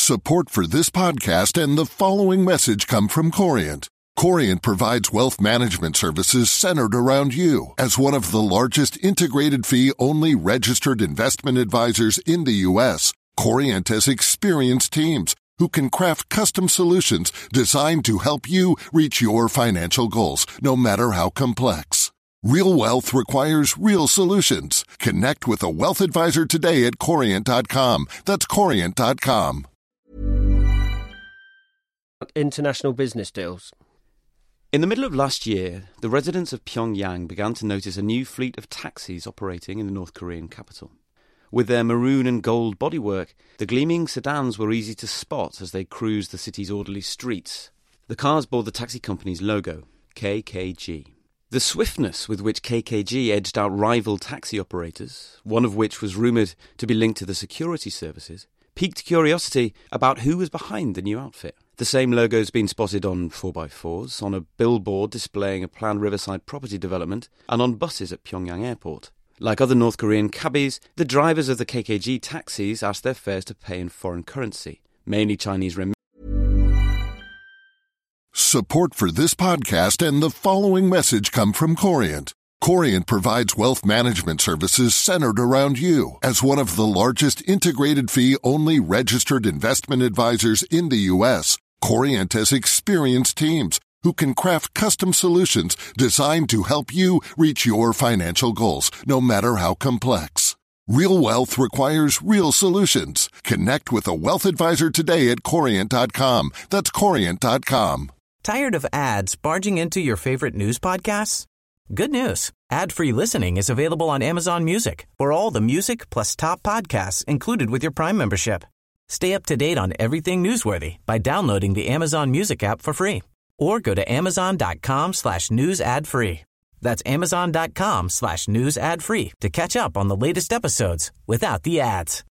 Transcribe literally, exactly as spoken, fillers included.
Support for this podcast and the following message come from Corient. Corient provides wealth management services centered around you. As one of the largest integrated fee-only registered investment advisors in the U S, Corient has experienced teams who can craft custom solutions designed to help you reach your financial goals, no matter how complex. Real wealth requires real solutions. Connect with a wealth advisor today at corient dot com. That's corient dot com. International business deals. In the middle of last year, the residents of Pyongyang began to notice a new fleet of taxis operating in the North Korean capital. With their maroon and gold bodywork, the gleaming sedans were easy to spot as they cruised the city's orderly streets. The cars bore the taxi company's logo, K K G. The swiftness with which K K G edged out rival taxi operators, one of which was rumoured to be linked to the security services, piqued curiosity about who was behind the new outfit. The same logo's been spotted on four by fours, on a billboard displaying a planned riverside property development, and on buses at Pyongyang Airport. Like other North Korean cabbies, the drivers of the K K G taxis asked their fares to pay in foreign currency, mainly Chinese renminbi. Support for this podcast and the following message come from Corient. Corient provides wealth management services centered around you. As one of the largest integrated fee-only registered investment advisors in the U S, Corient has experienced teams who can craft custom solutions designed to help you reach your financial goals, no matter how complex. Real wealth requires real solutions. Connect with a wealth advisor today at corient dot com. That's corient dot com. Tired of ads barging into your favorite news podcasts? Good news. Ad-free listening is available on Amazon Music for all the music plus top podcasts included with your Prime membership. Stay up to date on everything newsworthy by downloading the Amazon Music app for free or go to amazon.com slash news ad free. That's amazon.com slash news ad free to catch up on the latest episodes without the ads.